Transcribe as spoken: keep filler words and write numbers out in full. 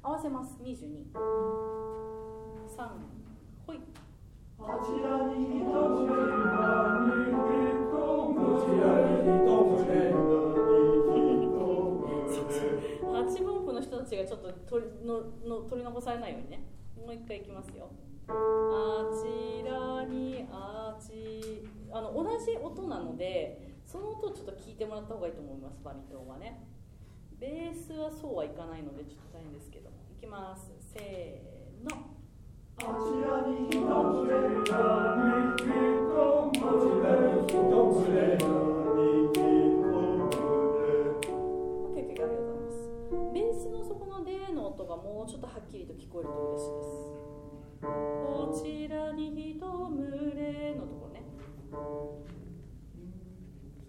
合わせます。にじゅうに、さん、ほい。 あちらに一つがにひとこちらに一つがにひとこはちぶんぷの人たちがちょっと取りのの取り残されないようにね。もう一回いきますよ。あちらにあちあの同じ音なので、その音をちょっと聞いてもらった方がいいと思います。バリトンはね。ベースはそうはいかないのでちょっと大変ですけども。いきます。せーの。 あちらに一つがにひとこちらに一つがにひとこ OK、OK、ありがとうございます。ベースのそこのデーの音がもうちょっとはっきりと聞こえると嬉しいです。